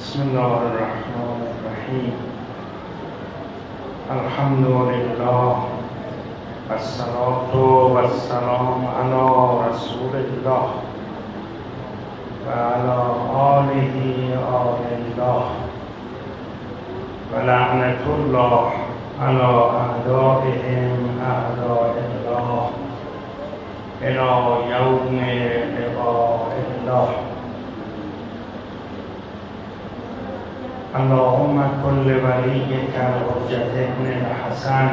بسم الله الرحمن الرحیم. الحمد لله والصلاة والسلام علی رسول الله و علی آله آل الله و لعنت الله علی اعدائهم اعداء الله الی یوم لقاء الله. اللهم كل وليك الحجة ابن الحسن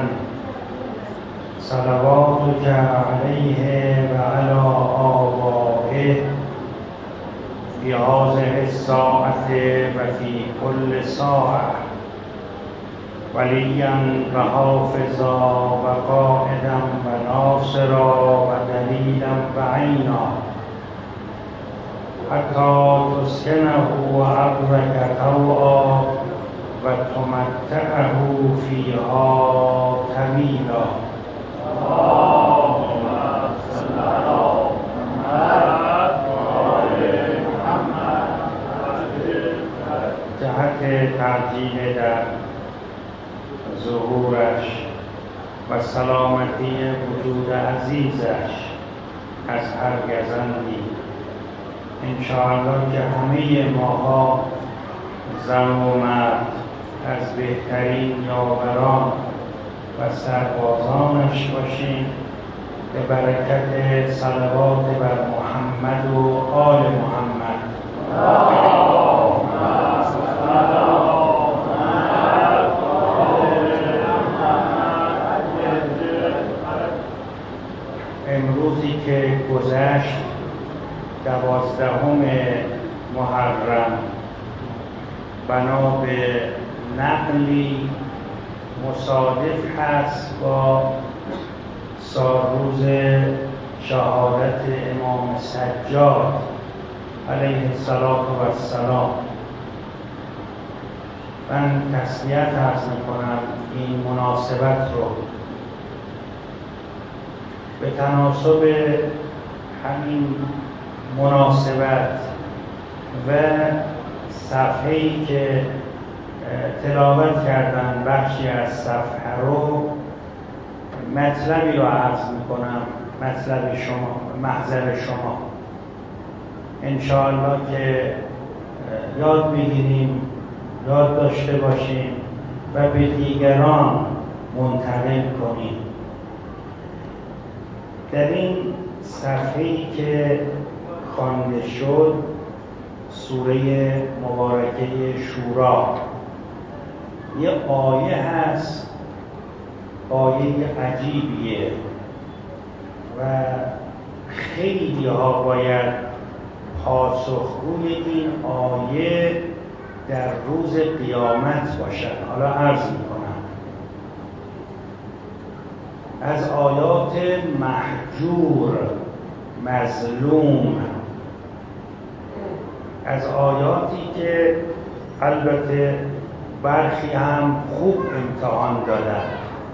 صلواتك عليه وعلى آبائه في هذه الساعة وفي كل ساعة وليا وحافظا وقائدا وناصرا ودليلا وعينا حتى تسكنه أرضك طوعا وتمتعه فيها طويلا. اللهم صل على محمد وآل محمد. جهت تعجیل در ظهورش و سلامتی وجود عزیزش از هر گزندی، انشاءالله که همه ماها زن و مرد از بهترین یاوران و سربازانش باشیم به برکت صلوات بر محمد و آل محمد. امروزی که گذشت 12 محرم بنا به نقلی مصادف هست با سالروز شهادت امام سجاد علیه السلام. من تسلیت عرض میکنم این مناسبت رو به تناسب همین مناسبت و صفحه‌ای که تلاوت کردن بخشی از صفحه رو مطلبی رو عرض میکنم، مطلب شما، محضر شما، انشاءالله که یاد بگیریم، یاد داشته باشیم و به دیگران منتقل کنیم. در این صفحه‌ای که خوانده شد سوره مبارکه شورا یه آیه هست، آیه عجیبیه و خیلی ها باید پاسخگوی این آیه در روز قیامت باشن. حالا عرض میکنم از آیات مهجور، مظلوم، از آیاتی که البته برخی هم خوب امتحان دادن.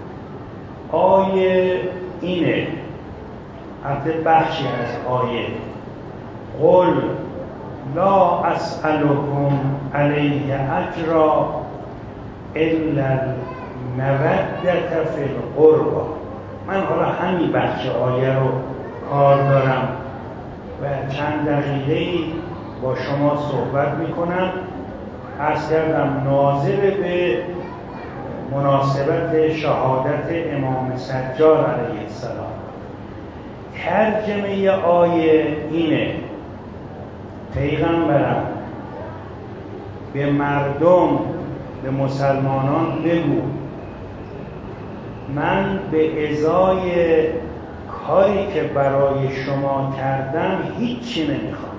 آیه اینه، البته بخشی از آیه: قل لا اسألكم علیه اجرا الا المودة فی القربى. من حالا همین بخش آیه رو کار دارم و چند دقیقه‌ای با شما صحبت میکنم. عرض کردم ناظر به مناسبت شهادت امام سجاد علیه السلام. ترجمه آیه اینه: پیغمبرم به مردم، به مسلمانان بگو من به ازای کاری که برای شما کردم هیچی نمیخوام،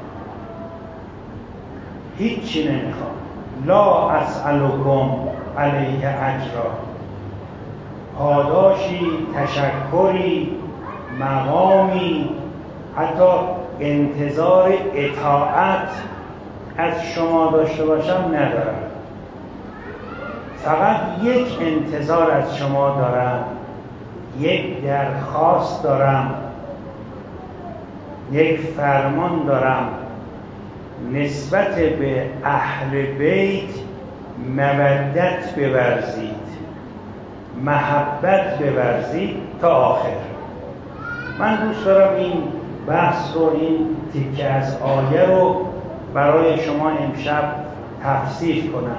هیچی نمیخوام. لا اسألكم علیه اجرا، پاداشی، تشکری، مقامی، حتی انتظار اطاعت از شما داشته باشم ندارم. فقط یک انتظار از شما دارم، یک درخواست دارم، یک فرمان دارم نسبت به اهل بیت مودت بورزید، محبت بورزید تا آخر. من دوست دارم این بحث رو، این تیکه از آیه رو برای شما امشب تفسیر کنم.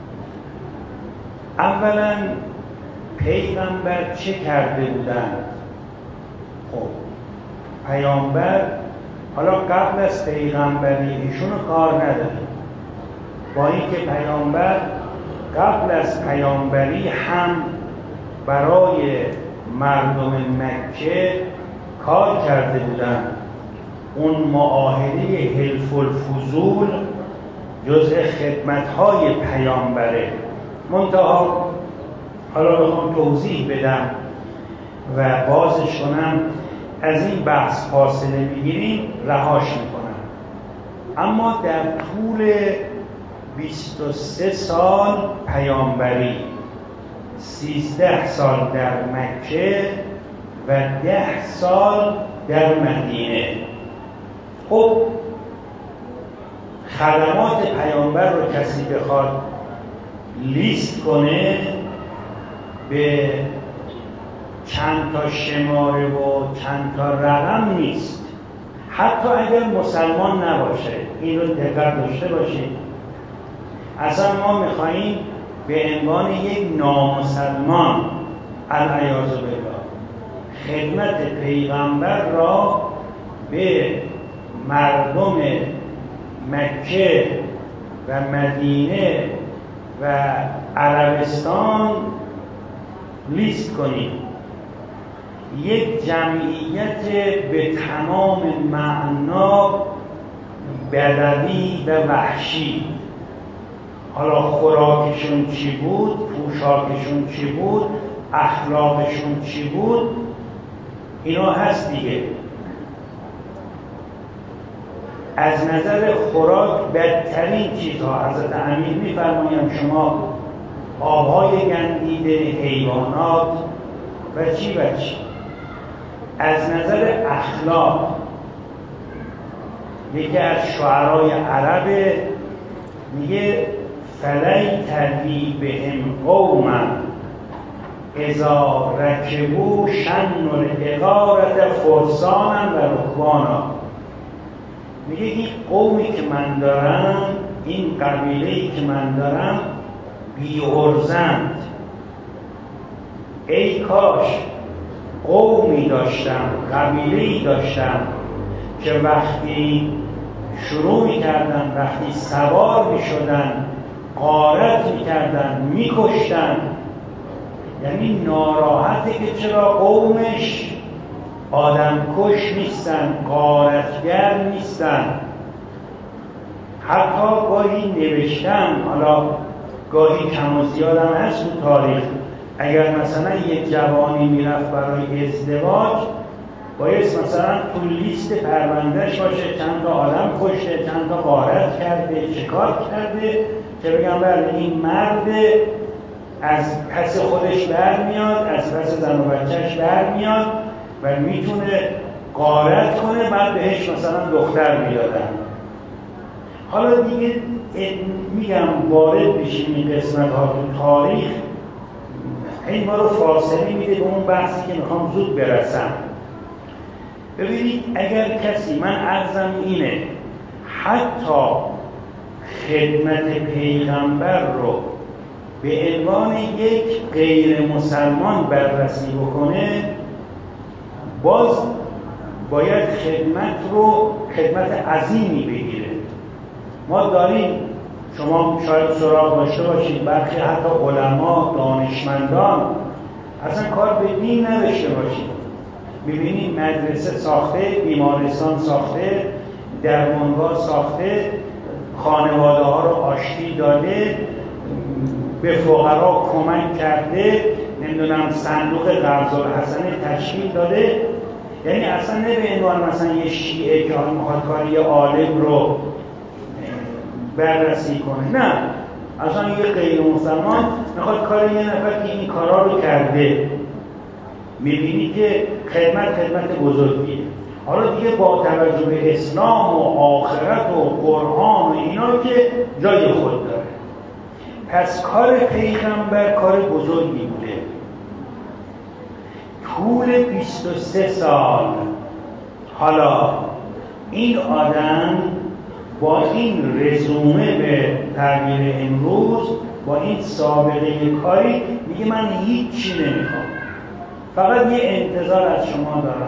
اولا پیغمبر چه کرده بودند؟ خب پیامبر، حالا قبل از پیغمبری ایشون کار نداریم، با اینکه پیامبر قبل از پیامبری هم برای مردم مکه کار کرده بودند. اون معاهده حلف الفضول جزء خدمت‌های پیامبره. منتها حالا بخوام توضیح بدم و بازش کنم، از این بحث فاصله میگیریم، رهاش میکنم. اما در طول 23 سال پیامبری، 13 سال در مکه و 10 سال در مدینه. خب خدمات پیامبر رو کسی بخواد لیست کنه به چند تا شماره و چند تا رقم نیست، حتی اگر مسلمان نباشه. این رو دقت داشته باشید. اصلا ما میخواییم به عنوان یک نامسلمان العیاذ بالله خدمت پیغمبر را به مردم مکه و مدینه و عربستان لیست کنیم. یک جمعیت به تمام معنا بدوی و وحشی. حالا خوراکشون چی بود، پوشاکشون چی بود، اخلاقشون چی بود، اینا هست دیگه. از نظر خوراک بدترین چیزها حضرت امیر می‌فرمایند شما آبهای گندیده، حیوانات و چی. از نظر اخلاق یکی از شعرای عرب میگه فلیتنی بهم قوما اذا رکبوا شن العقارة فرسانا و رکبانا. میگه این قومی که من دارم، این قبیله‌ای که من دارم بی‌عرضند. ای کاش قومی داشتم، قبیله‌ای داشتم که وقتی شروع می‌کردن، وقتی سوار می‌شدن، غارت می‌کردن، می‌کشتن. یعنی ناراحته که چرا قومش آدمکش نیستن، غارتگر نیستن. حتی گاهی نوشتن، حالا گاهی کم و زیاد هم هست تو تاریخ، اگر مثلا یک جوانی میرفت برای ازدواج، باید مثلا تو لیست پروندهش باشه چند تا آدم کشته، چند تا غارت کرده، چیکار کرده، که بگم بله این مرد از پس خودش برمیاد، از پس زن و بچهش برمیاد و میتونه غارت کنه، بعد بهش مثلا دختر میدادن. حالا دیگه میگم وارد بشیم این قسمت ها تو تاریخ، این ما رو فاصله میده به اون بحثی که میخوام زود برسم. ببینید اگر کسی، من عرضم اینه، حتی خدمت پیغمبر رو به عنوان یک غیر مسلمان بررسی بکنه، باز باید خدمت عظیمی بگیره. ما داریم، شما شاید سراغ داشته باشید، برخی حتی علما، دانشمندان اصلا کار به دین نداشته باشید، میبینید مدرسه ساخته، بیمارستان ساخته، درمانگاه ساخته، خانواده ها رو آشتی داده، به فقرا کمک کرده، نمیدونم صندوق قرض الحسنه تشکیل داده. یعنی اصلا نه به عنوان مثلا یه شیعه که میخواد کاری عالم رو بررسی کنه، نه، اصلا یه غیر مسلمان میخواد کار یه نفر که این کارا رو کرده. میبینی که خدمت بزرگیه. حالا دیگه با توجه به اسلام و آخرت و قرآن و اینا که جای خود داره. پس کار پیغمبر کار بزرگی بوده. طول 23 سال حالا این آدم با این رزومه به تعبیر امروز، با این سابقه کاری میگه من هیچی نمیخوام، فقط یه انتظار از شما دارم.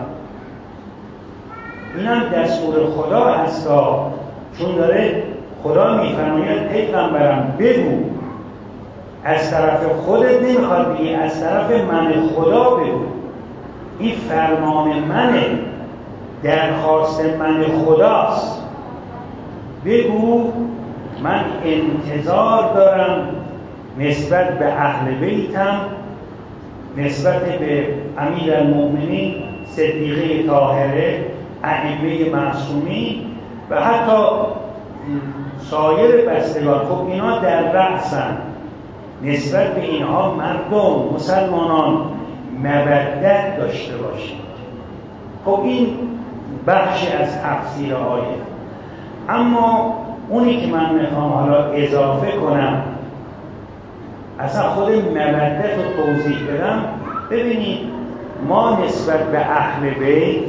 اینم دستور خدا هستا، چون داره خدا میفرماید پیغمبرم بگو، از طرف خودت نمیخواد بگی، از طرف من خدا بگو. این فرمان منه، درخواست من خداست. بگو من انتظار دارم نسبت به اهل بیتم، نسبت به امیرالمؤمنین صدیقه طاهره، ائمه معصومین و حتی سایر بستگان. خب اینا در رأسن، نسبت به اینها مردم مسلمانان مودت داشته باشید. خب این بخشی از تفسیر آیه. اما اونی که من میخوام حالا اضافه کنم، اصلا خود مودت رو توضیح بدم. ببینید ما نسبت به اهل بیت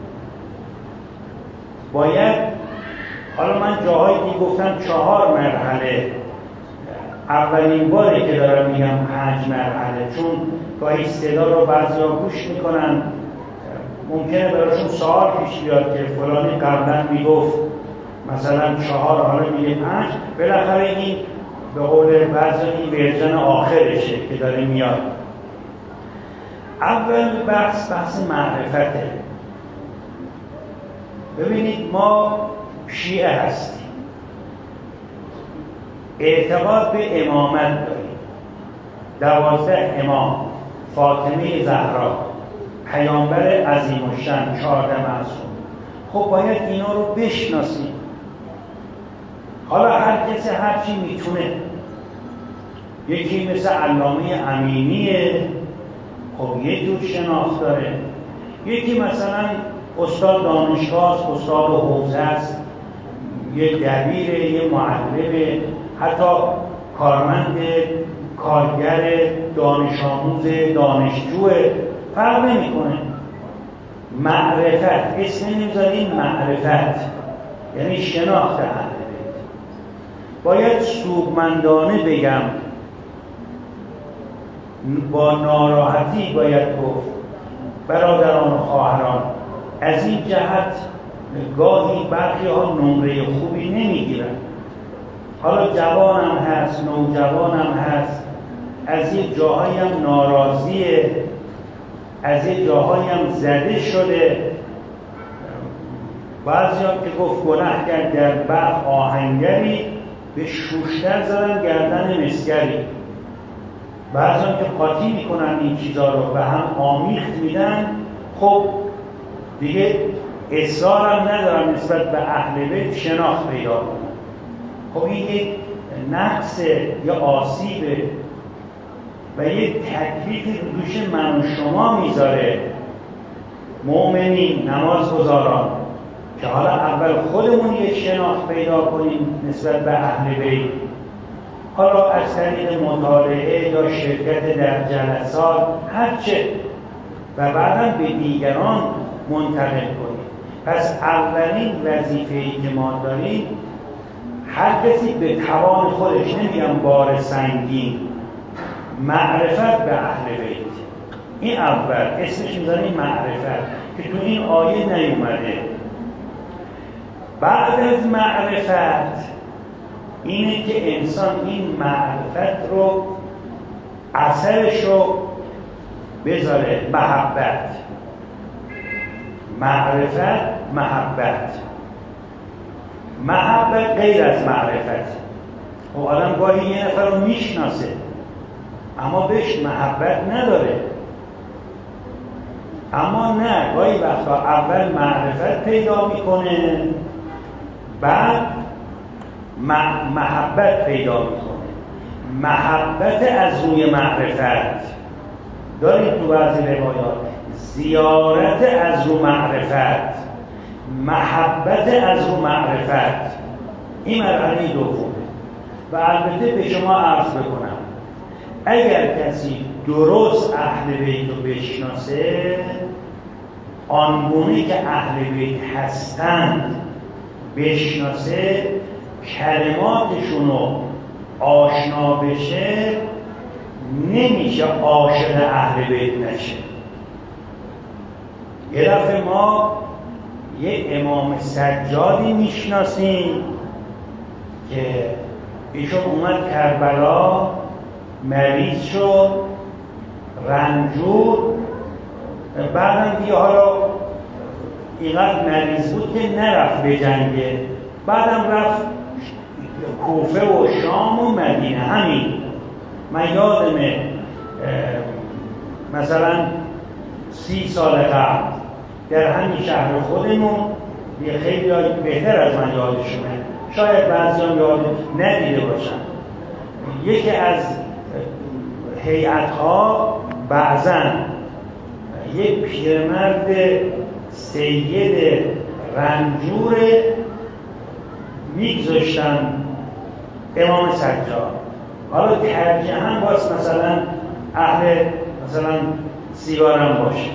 باید، حالا من جاهایی گفتم 4 مرحله، اولین باری که دارم میگم 5 مرحله، چون گاهی صدا رو بعضیا گوش میکنن، ممکنه براشون سوال پیش بیاد که فلانی قبلا میگفت مثلا 4، حالا میگه 5. بالاخره این به قول بعضی این ورژن آخرشه که داره میاد. اول بحث معرفته. ببینید ما شیعه هستیم، اعتقاد به امامت داریم، 12 امام، فاطمه زهرا، پیامبر عظیم الشأن، 14 معصوم. خب باید اینا رو بشناسیم. حالا هر کسی هر چی میتونه. یکی مثل علامه امینیه، خب یه جور شناخت داره. یکی مثلا استاد دانشگاه است، استاد حوزه است، یه دبیره، یه معلمه، حتی کارمند، کارگر، دانش آموز، دانشجوه، فرق نمیکنه. معرفت، اسم نمیذاریم معرفت، یعنی شناخت اهل بیت. باید سوگمندانه بگم، با ناراحتی باید گفت برادران و خواهران، از این جهت گاهی برخی ها نمره خوبی نمیگیرن. حالا جوانم هست، نوجوانم هست، از یه جاهایی هم ناراضیه، از یه جاهایی هم زده شده. بعضی هم که گفت گناه کرد در برق آهنگری، به شوشتر زدن گردن مسگری. بعضی هم که قاطی میکنن این چیزا رو، به هم آمیخت میدن. خب دیگه اصرار هم ندارم نسبت به اهل بیت شناخت پیدا کنم. خب این یک نقص یا آسیبه و یک تکلیفی دوش من و شما میذاره، مؤمنین، نمازگزاران، که حالا اول خودمون یک شناخت پیدا کنیم نسبت به اهل بیت، حالا از طریق مطالعه یا شرکت در جلسات هرچه، و بعدم به دیگران منتقل کنیم. پس اولین وظیفه‌ای که ما داریم، هر کسی به توان خودش، نمیگم بار سنگین، معرفت به اهل بیت. این اول اسمش میذاریم معرفت، که تو این آیه نیومده. بعد از معرفت اینه که انسان این معرفت رو، اثرش رو بذاره محبت. معرفت، محبت غیر از معرفت. خب آدم گاهی یه نفر رو میشناسه اما بهش محبت نداره. اما نه، گاهی وقتا اول معرفت پیدا میکنه، بعد محبت پیدا میکنه. محبت از روی معرفت دارید تو بعضی روایات، زیارت از رو معرفت. محبت از رو معرفت، این مرحله دومه. و البته به شما عرض بکنم اگر کسی درست اهل بیت رو بشناسه، آنگونه که اهل بیت هستند بشناسه، کلماتشون رو آشنا بشه، نمیشه عاشق اهل بیت نشه. یه دفعه ما یه امام سجادی میشناسیم که ایشون اومد کربلا، مریض شد، رنجور، بعدم دیگه حالا اینقدر مریض بود که نرفت به جنگه، بعدم رفت کوفه و شام و مدینه. همین من یادمه مثلا 30 سال قبل در همین شهر خودمون، یه خیلی بهتر از من یادشونه، شاید بعضی هم یاد ندیده باشن، یکی از هیئت‌ها بعضاً یک پیرمرد سید رنجور میگذاشتن امام سجاد. حالا ترجیحاً باز مثلا اهل مثلا سیگارم باشه،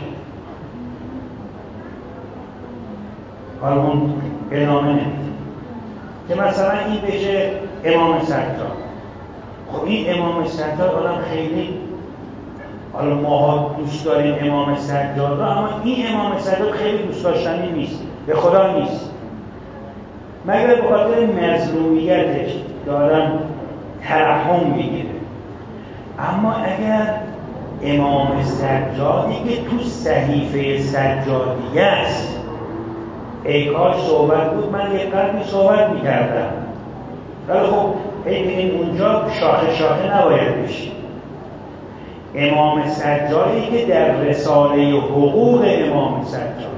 حالا اون ادامه نمید که مثلا این بشه امام سجاد. خب این امام سجاد آدم خیلی، حالا ماها دوست داریم امام سجاد رو، اما این امام سجاد خیلی دوست داشتنی نیست، به خدا نیست، مگر به خاطر مظلومیتش دارم ترحم میگیره. اما اگر امام سجادی که تو صحیفه سجادیه است، ای کاش صحبت بود، من یک قدری صحبت میکردم، ولی خب این اونجا شاخه شاخه نباید بشی. امام سجادی که در رساله حقوق امام سجاد،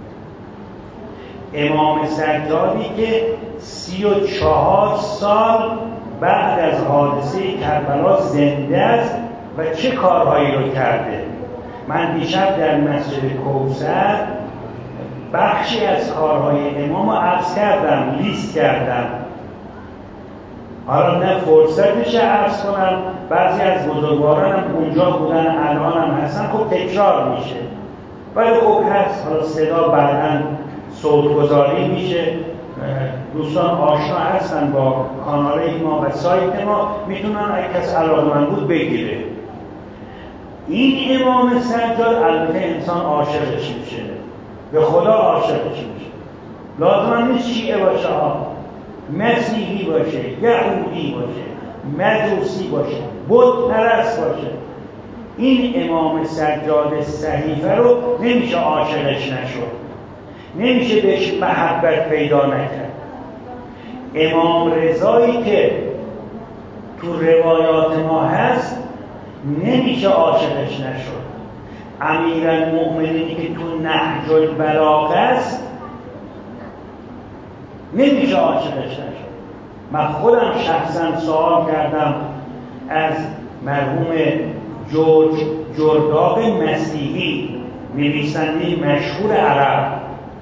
امام سجادی که 34 سال بعد از حادثه کربلا زنده است و چه کارهایی رو کرده. من دیشب در مسجد کوثر بخشی از کارهای امام رو عرض کردم، لیست کردم. حالا نه فرصتش عرض کنم، بعضی از بزرگواران هم اونجا بودن، الان هم هستن، خب تکرار میشه، ولی خب هست. حالا صدا بعداً صوتگذاری میشه، دوستان آشنا هستن با کانال ما و سایت ما، میتونن اگه کس علاقه‌مند بود بگیره. این امام سجاد البته انسان عاشقش میشه، به خدا عاشقش میشه. لازم نیست شیعه باشه، مسیحی باشه، یهودی باشه، مجوسی باشه، بت پرست باشه، این امام سجاد صحیفه رو نمیشه عاشقش نشد، نمیشه بهش محبت پیدا نکرد. امام رضایی که تو روایات ما هست نمیشه عاشقش نشد. امیرالمؤمنینی که تو نهج البلاغه است نمیشه عاشقش نشد. من خودم شخصا سوال کردم از مرحوم جورج جرداق مسیحی، نویسنده مشهور عرب،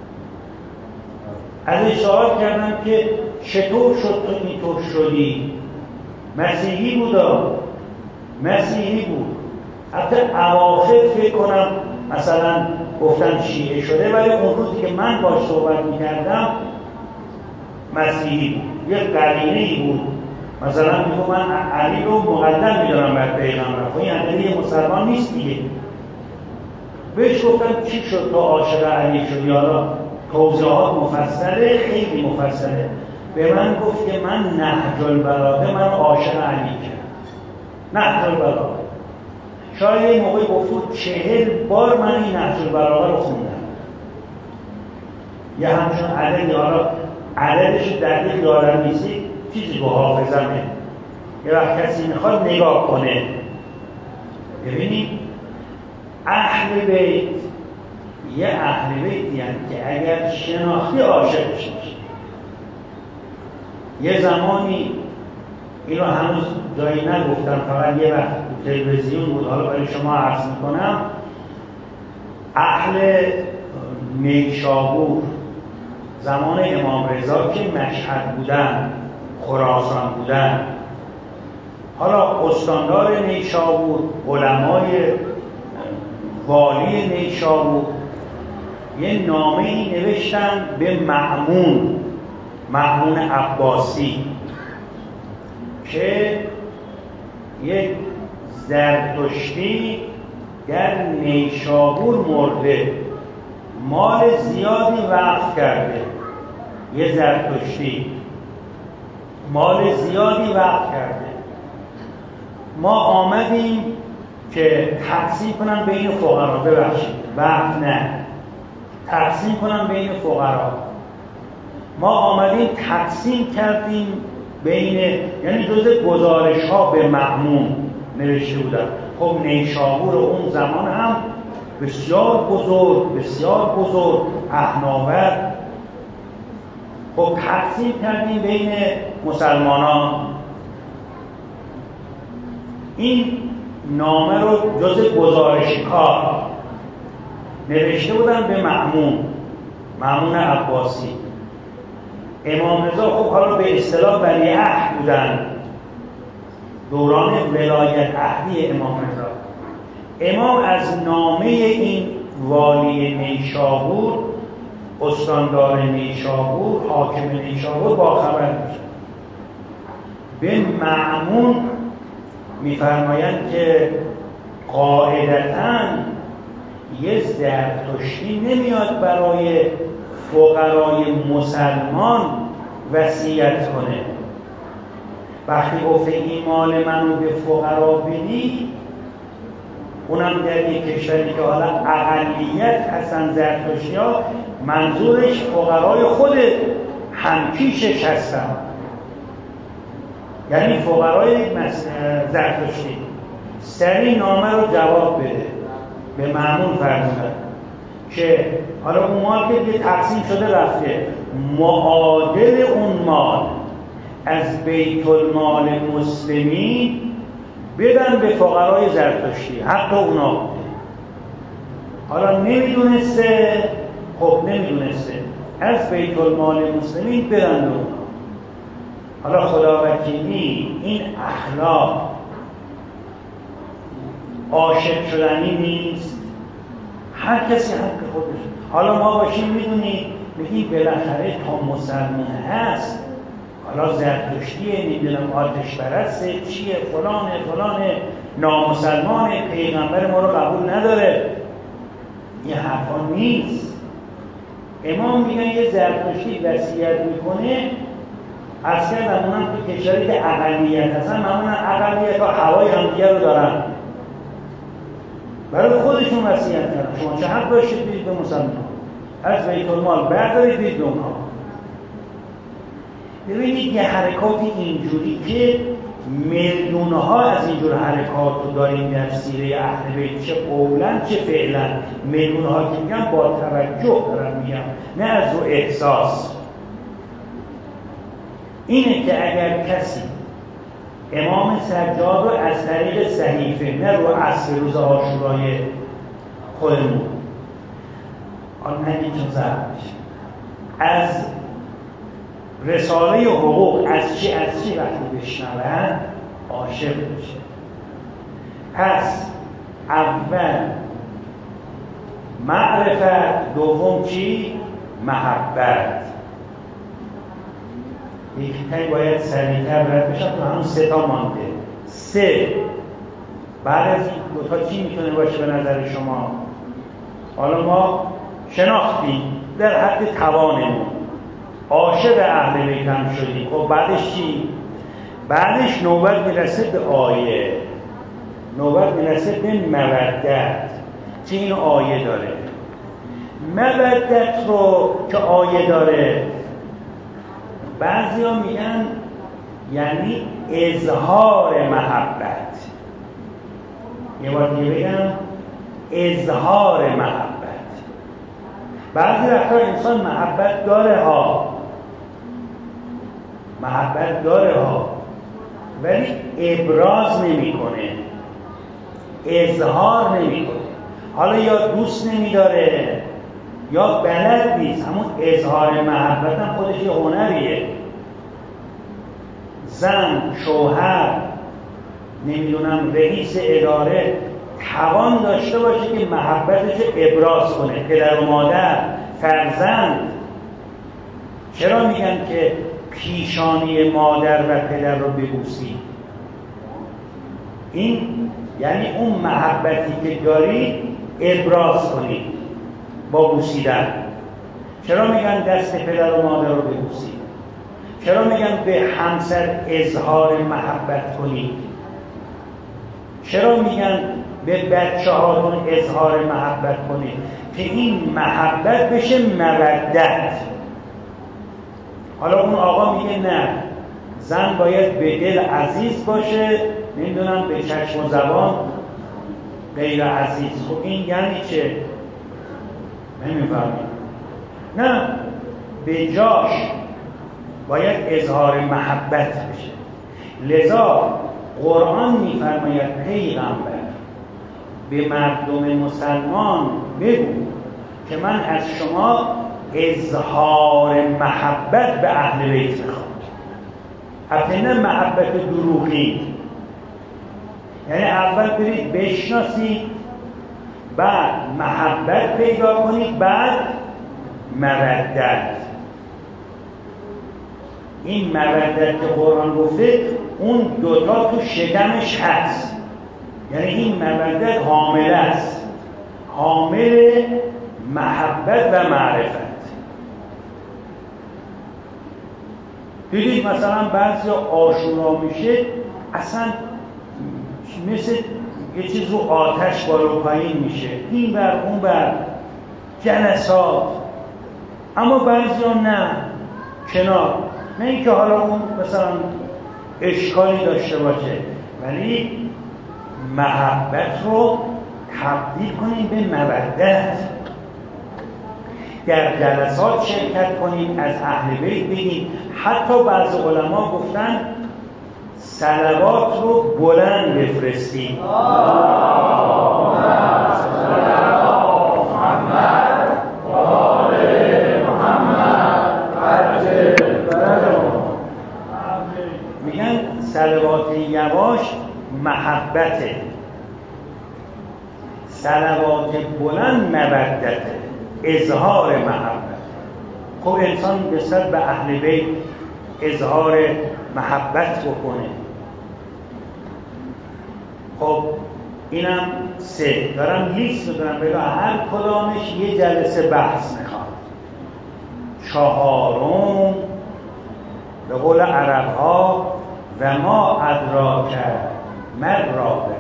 ازش سوال کردم که چطور شد تو اینطور شدی؟ مسیحی بود، مسیحی بود، حتی اواخر فکر کنم مثلا گفتم شیعه شده، ولی اون روزی که من باش صحبت میکردم مسیحی بود. یه قرینه‌ای بود، مثلا میگو من علی رو مقدم میدارم بر پیغمبر، خب این علی مسلمان نیست دیگه. بهش گفتم چی شد تو عاشق علی شدی؟ حالا توضیحات مفصله، خیلی مفصله. به من گفت که من نهج البلاغه من عاشق علی کرد. نهج البلاغه شاید یه موقعی گفت 40 بار من این نهج البلاغه رو خوندم. یه همچون عددی، حالا عددش دقیق یادم نیست، چیزی رو حافظمه، یه وقت کسی میخواد نگاه کنه. ببینید اهل بیت یه اهل بیتی هست که اگر شناختی عاشقش میشه. یه زمانی اینو هنوز جایی نگفتم، فقط یه وقت تلویزیون بود، حالا برای شما عرض میکنم. اهل نیشابور زمان امام رضا که مشهد بودن، خراسان بودن. حالا استاندار نیشابور، علمای والی نیشابور یه نامه‌ای نوشتن به مأمون عباسی که یک زرتشتی در نیشابور مرده، مال زیادی وقف کرده. یه زرتشتی مال زیادی وقف کرده. ما آمدیم که تقسیم کنم بین فقرا، ببخشید وقف نه، تقسیم کنم بین فقرا. ما آمدیم تقسیم کردیم بین، یعنی جز گزارش ها به مأمون نوشته بودن. خب نیشابور اون زمان هم بسیار بزرگ پهناور. خب تقسیم کردیم بین مسلمانان. این نامه رو جز گزارش کار نوشته بودن به مأمون عباسی. امام رضا خب حالا به اصطلاح ولیعهد بودن، دوران ولایت عهدی امام رضا. امام از نامه این والی نیشابور، استاندار نیشابور، حاکم نیشابور باخبر میشه. به مأمون میفرمایند که قاعدتاً یه زرتشتی نمیاد برای فقرای مسلمان وصیت کنه. وقتی گفته این مال منو به فقرا بدی، اونم در یک کشوری که حالا اقلیت هستن زرتشتی ها، منظورش فقرای خود همکیشش هستن، یعنی فقرای زرتشتی. سریع نامه رو جواب بده. به مأمون فرمودن که حالا اون مال که تقسیم شده رفته، معادل اون مال از بیت المال مسلمین بدن به فقرای زرتشتی، حتی اونا بوده. حالا نمیدونسته، خب نمیدونسته، از بیت المال مسلمین بدن به اونا. حالا خدا وکیلی این اخلاق عاشق شدنی نیست. هر کسی حق خودش. حالا ما باشیم میدونیم بگیم بالاخره تا مسلمان هست، حالا زرتشتیه، میدونم آتش پرسته، چیه، فلانه نامسلمانه، پیغمبر ما رو قبول نداره. این حرفا نیست. امام میگن یه زرتشتی وصیت میکنه، اصلا معمولا تو کشوری که اقلیت هستن، معمولا اقلیت ها هوای همدیگه رو دارن، برای خودشون وصیت کردن. شما چه حق داشتید بدید به مسلمان؟ از بیت المال بردارید بدید به اونها. ببینید یه حرکات اینجوری که میلیون ها از اینجور حرکات رو داریم در سیره اهل بیت، چه قولا چه فعلا. میلیون ها که میگم با توجه دارم میگم، نه از رو احساس. اینه که اگر کسی امام سجاد رو از طریق صحیفه، نه رو عصر روز عاشورای خودمون، آن نگید چون زرمش، از رساله حقوق از چی وقتی بشنون عاشق بشه. پس اول معرفت، دوم چی؟ محبت. یکی باید سریعتر رد بشن تو همون 3 تا مانده. 3 بعد از این 2 تا چی میتونه باشه به نظر شما؟ حالا ما شناختیم در حد توانمون، عاشق اهل بیت هم شدیم. خب بعدش چی؟ بعدش نوبت میرسه به آیه، نوبت میرسه به مودت. چه این آیه داره؟ مودت رو که آیه داره، بعضی ها میگن یعنی اظهار محبت. یه بار دیگه بگم، اظهار محبت. بعضی وقتا انسان محبت داره ها، محبت داره ها، ولی ابراز نمیکنه، اظهار نمیکنه. حالا یا دوست نمیداره، یا بلد نیست. همون اظهار محبت هم خودش یه هنریه. زن، شوهر، نمیدونم رئیس اداره توان داشته باشه که محبتش ابراز کنه. پدر و مادر، فرزند. چرا میگن که پیشانی مادر و پدر رو ببوسی؟ این یعنی اون محبتی که داری ابراز کنی با بوسیدن. چرا میگن دست پدر و مادر رو ببوسی؟ چرا میگن به همسر اظهار محبت کنی؟ چرا میگن به بچه هاتون اظهار محبت کنید؟ که این محبت بشه مودت. حالا اون آقا میگه نه، زن باید به دل عزیز باشه، نمیدونم به چشم و زبان غیر عزیز. خب این یعنی چه؟ نمیفهمید. نه، به جاش باید اظهار محبت بشه. لذا قرآن میفرماید پیغمبر به مردم مسلمان بگو که من از شما اظهار محبت به اهل بیت میخوام. حتی نه محبت دروغی، یعنی اول برید بشناسید، بعد محبت پیدا کنید، بعد مودت. این مودت که قرآن گفته اون دوتا تو شکمش هست، یعنی این مودت حامل است، حامل محبت و معرفت. دیدید مثلا بعضی عاشورا میشه اصلا مثل یه چیز رو آتش بالا پایین میشه، این بر اون بر جلسات. اما بعضی ها نه، کنار. نه اینکه حالا اون مثلا اشکالی داشته باشه، ولی محبت رو تبدیل کنیم به مودت. در جلسات شرکت کنیم، از اهل بیت بگیم. حتی بعضی علما گفتن صلوات رو بلند بفرستیم. میگن صلوات یواش محبته، صلوات بلند مودته، اظهار محبت. خب انسان نسبت به اهل بیت اظهار محبت بکنه. خب اینم سه دارم لیست بدونم بگم، هر کدامش یه جلسه بحث میخواد. چهارم به قول عرب ها و ما ادراک مرابه.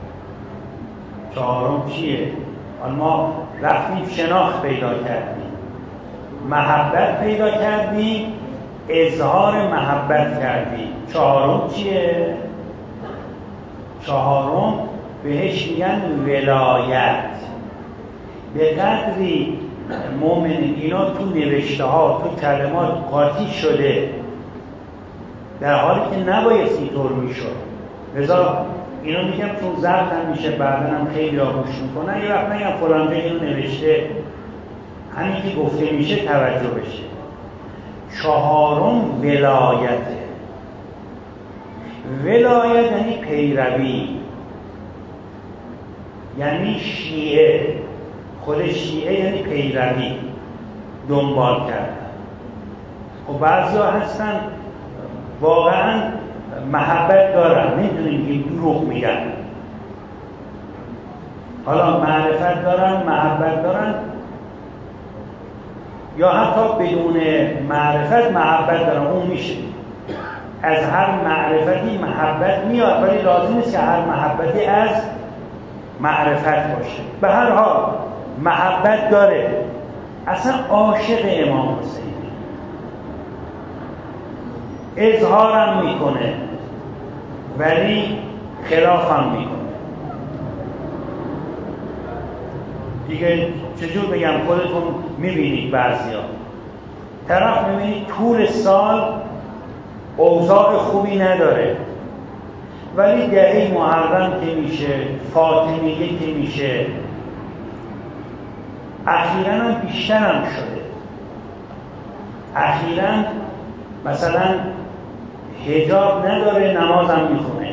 چهارم چیه؟ ما رفتیم شناخت پیدا کردیم، محبت پیدا کردیم، اظهار محبت کردیم. چهارم چیه؟ چهارم بهش میگن ولایت. به قدری مؤمنین اینا تو نوشته ها، تو کلمات قاطی شده، در حالی که نباید اینطور میشد. لذا اینا میگم چون ضبط هم میشه، بعدا هم خیلی ها گوش میکنن، یه وقت نگم فلان جایی اینو نوشته، همین که گفته میشه توجه بشه. چهارم ولایته. ولایت یعنی پیروی، یعنی شیعه. خود شیعه یعنی پیروی، دنبال کردن. خب بعضی ها هستن واقعا محبت دارن، نمیتونیم که دروغ میگن. حالا معرفت دارن، محبت دارن، یا حتی بدون معرفت محبت دارن. اون میشه از هر معرفتی محبت میاد، ولی لازم نیست که هر محبتی از معرفت باشه. به هر حال محبت داره، اصلا عاشق امام حسین، اظهارم میکنه ولی خلافم میکنه. دیگه چجور بگم، خودتون میبینید بعضیا طرف میبینید طول سال اوضاع خوبی نداره، ولی دهه محرم که میشه، فاطمیه که میشه، اخیراً هم بیشتر هم شده. اخیراً مثلا حجاب نداره نمازم میخونه.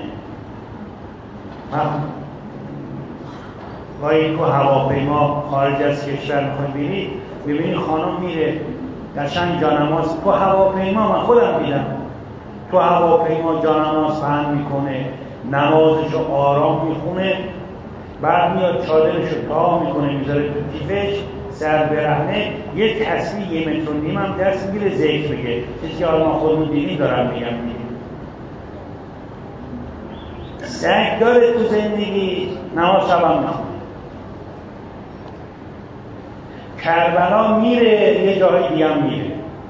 گاهی تو هواپیما خارج از کشور میخوای بری ببینی خانم میره قشنگ جانماز تو هواپیما، من خودم دیدم تو هواپیما جانماز پهن میکنه، نمازشو آرام میخونه، بعد میاد چادرشو تا میکنه میذاره تو کیفش، سر برهنه، یه تسبیح 1.5 متر هم دست میگیره ذکر بگه. چیزی که حالا ما خودمون دیدیم دارم میگم. سگ داره تو زندگی، نماز شبم میخونه. کربلا میره یه جای دیگه هم میره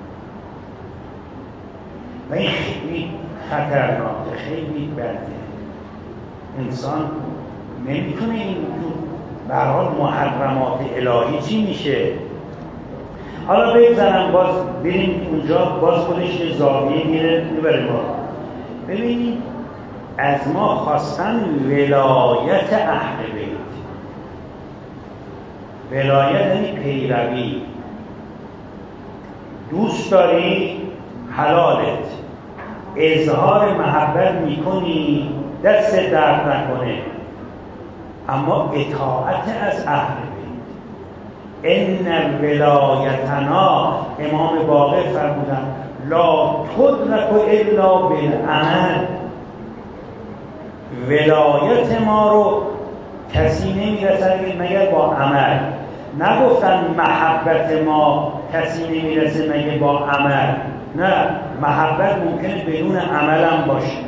و این خیلی خطرناکه، خیلی بده. انسان نمیتونه این به هر حال محرمات الهی چی میشه. حالا بگذارم باز بریم اونجا، باز خودش یه زاویه میبره ما. ببینید از ما خواستن ولایت اهل بیت. ولایت یعنی پیروی. دوست داری حلالت، اظهار محبت میکنی دست درد نکنه، اما اطاعت از اهل بیت. ان ولایتنا، امام باقر فرمودن لا تدرک الا بالعمل. ولایت ما رو کسی نمیرسه مگر با عمل. نگفتن محبت ما کسی نمیرسه مگر با عمل. نه، محبت ممکنه بدون عمل هم باشه.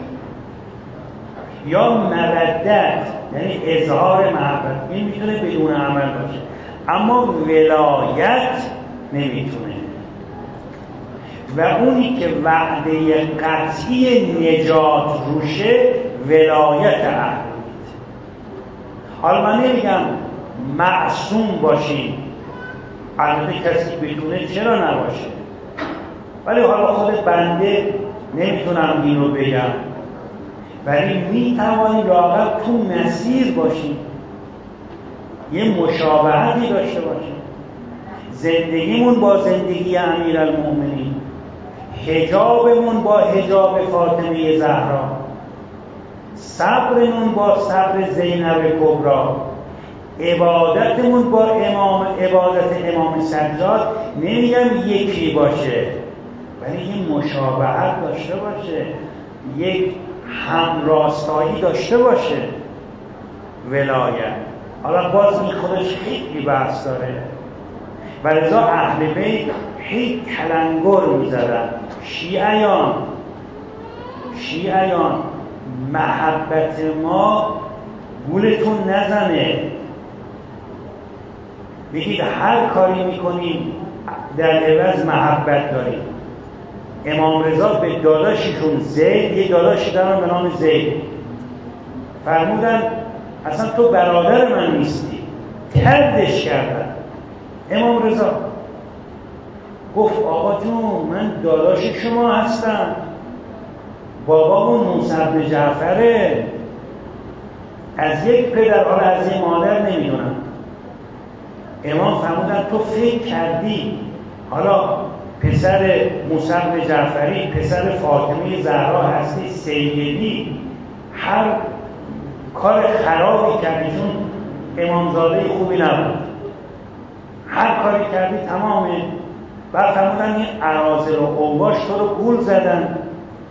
یا مودت یعنی اظهار محبت، این میتونه بدون عمل باشه، اما ولایت نمیتونه. و اونی که وعده قطعی نجات روشه ولایت اهل بیت. حالا من نمیگم معصوم باشین، البته کسی بدونه چرا نباشه، ولی حالا خود بنده نمیتونم اینو بگم، ولی میتوانیم لااقل تو مسیر باشیم، یه مشابهتی داشته باشیم. زندگیمون با زندگی امیرالمومنین، حجابمون با حجاب فاطمه زهرا، صبرمون با صبر زینب کبرا، عبادتمون با عبادت امام سجاد، نمیگم یکی باشه ولی یه مشابهت داشته باشه، یک همراستایی داشته باشه. ولایت حالا باز این خودش خیلی بحث داره و لذا اهل بیت هی کلنگر میزدن. شیعیان محبت ما گولتون نزنه، بگید هر کاری میکنیم در عوض محبت داریم. امام رضا به داداششون زید، یه داداشی دارن به نام زید، فرمودن اصلا تو برادر من نیستی، طردش کردن. امام رضا گفت آقا جون من داداش شما هستم، بابامون موسی بن جعفره، از یک پدر، حالا از یک مادر نمیدونم. امام فرمودن تو فکر کردی حالا پسر موسی بن جعفری، پسر فاطمه زهرا هستی، سیدی، هر کار خرابی کردی، چون امامزاده خوبی نبود، هر کاری کردی تمامه. بعد فرمودن این اراذل و اوباش تو رو گول زدن،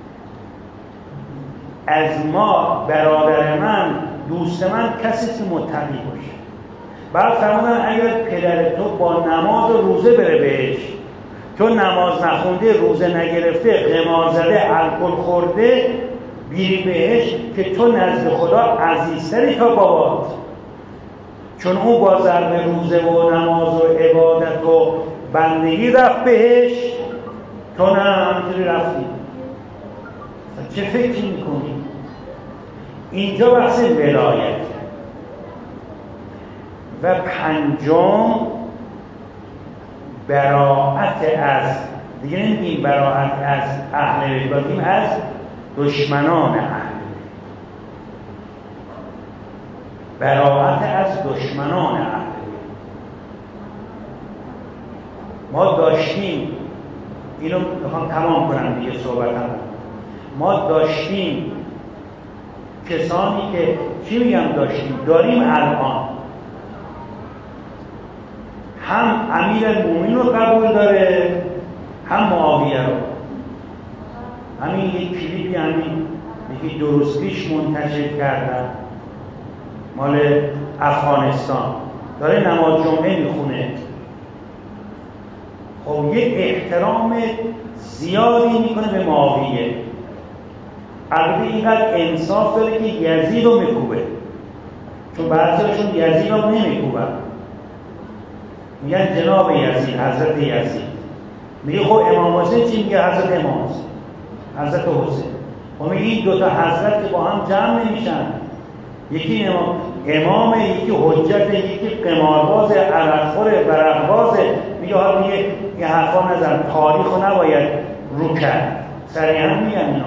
از ما برادر من، دوست من کسی که متقی باشه. بعد فرمودن اگر پدر تو با نماز و روزه بره بهش، تو نماز نخونده، روزه نگرفته، قمار زده، الکل خورده، بیری بهش که تو نزد خدا عزیزتری تا بابات، چون اون با ضرب روزه و نماز و عبادت و بندگی رفت بهش، تو نه همینجوری رفتی. چه فکری میکنی؟ اینجا بحث ولایت. و پنجم براءت از، دیگه نمیگیم براءت از اهل بیت، بگیم از دشمنان اهل بیت. براءت از دشمنان اهل بیت. اینو میخوام تمام کنم دیگه صحبتم. ما داشتیم کسانی که چی میگم داریم الان هم امیرالمومنین رو قبول داره هم معاویه رو. همین یک کلیپی همین یکی درست پیش منتشر کردن مال افغانستان، داره نماز جمعه میخونه. خب یک احترام زیادی میکنه به معاویه. البته اینقدر انصاف داره که یزید رو میکوبه، چون بعضیشون یزید رو نمیکوبن، میگن جناب یزید، حضرت یزید. میگه خب امام حسین چی میگه؟ حضرت امام حسین، حضرت حسین. و میگه این دوتا حضرت که با هم جمع نمیشن، یکی امام، یکی حجت، یکی قمارباز، عرقخور، ورقبازه. میگه حالا میگه این حرفا نزن، تاریخ رو نباید رو کرد. صریحا میگن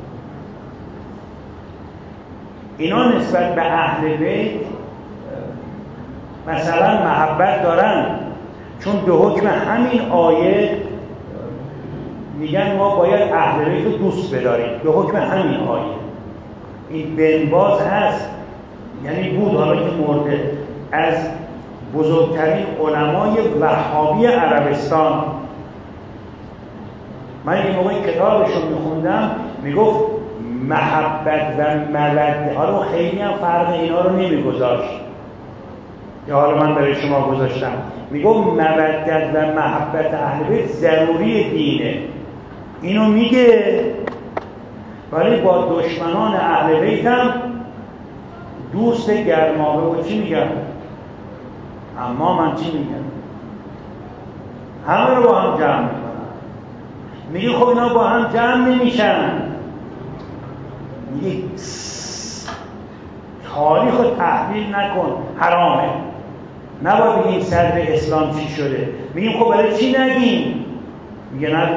اینا نسبت به اهل بیت مثلا محبت دارن، چون به حکم همین آیه میگن ما باید اهل بیت رو دوست بداریم. به حکم همین آیه این بنباز هست، یعنی بود حالا که مرده، از بزرگترین علمای وهابی عربستان. من این موقع کتابشو میخوندم میگفت محبت و مودت، حالا خیلی هم فرق اینا رو نمیگذاشت، یا حالا من برای شما گذاشتم، میگفت مودت و محبت اهل بیت ضروری دینه، اینو میگه. ولی با دشمنان اهل بیت هم دوست گرمابه. و چی میگن؟ اما من چی میگم؟ همه رو با هم جمع میکنن. میگه خب اینا با هم جمع نمیشن. میگه تاریخ رو تحلیل نکن، حرامه. نباید بگیم صدر اسلام چی شده. میگیم خب برای چی نگیم؟ میگه نگو،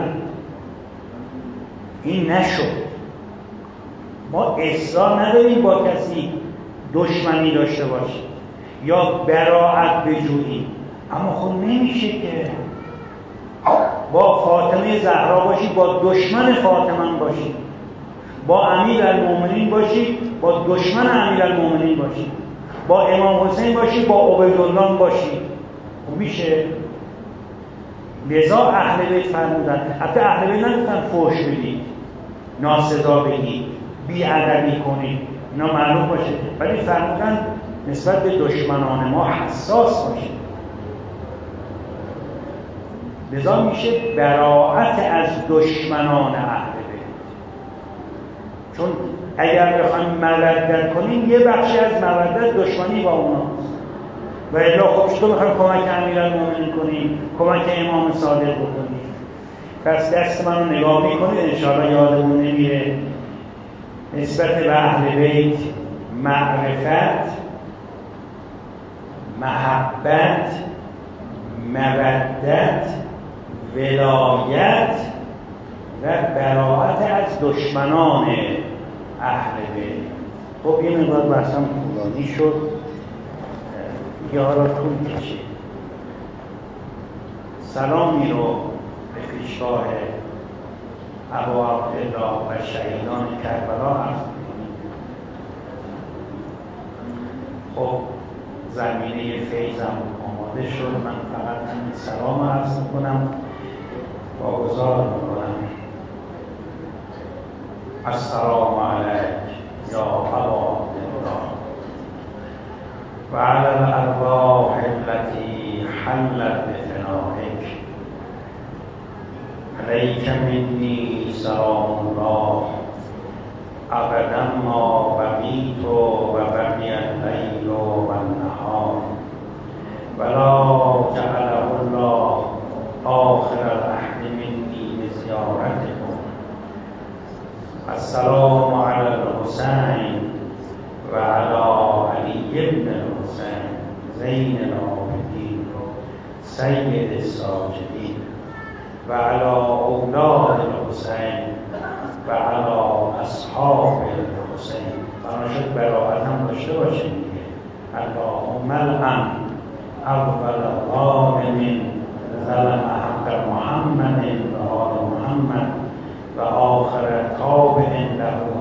این نشد. ما اصرار نداریم با کسی دشمنی داشته باشیم یا براءت بجوییم، اما خب نمیشه که با فاطمه زهرا باشی با دشمن فاطمه باشی، با امیرالمومنین باشی با دشمن امیرالمومنین باشی، با امام حسین باشی با عبیدالله باشی. خب میشه؟ لذا اهل بیت فرمودن، حتی اهل بیت نگفتن فحش بدید، ناسزا بگید، بی‌ادبی کنید، اینا معلوم باشه، ولی فرمودن نسبت به دشمنان ما حساس باشید. لذا میشه براءت از دشمنان اهل بیت. چون اگر بخوایم مودت کنیم یه بخشی از مودت دشمنی با اوناست، و الا خب چطور بخوایم کمک امیرالمومنین کنیم، کمک امام صادق بکنیم؟ پس دست من رو نگاه میکنید انشاءالله یادمون نمیره. نسبت به اهل بیت معرفت، محبت، مودت، ولایت و براءت از دشمنان اهل بیت. خب یه مقدار بحثم طولانی شد، یه حالا طول کشید. سلامی رو به پیشگاه ابا عبدالله و شهیدان کربلا عرض می‌کنیم. خب زمینه فیضم آماده شد، من فقط همین سلام عرض میکنم، واگذار میکنم. السلام علیک یا ابا عبدالله و علی الارواح التي حلت بفنائک، علیک منی سلام الله ابدا ما بقیت و بقی اللیل و النهار ولا جعله الله آخر العهد منی بزیارتکم. السلام علی الحسین و علی علی ابن الحسین زین العابدین سید الساجدین و علی اولاد الحسین و علی اصحاب الحسین. بناشد براءت هم داشته باشیم دیگه. اللهم الحم اول ظالم ظلم حق محمد و آل مسمى و آخر تابع له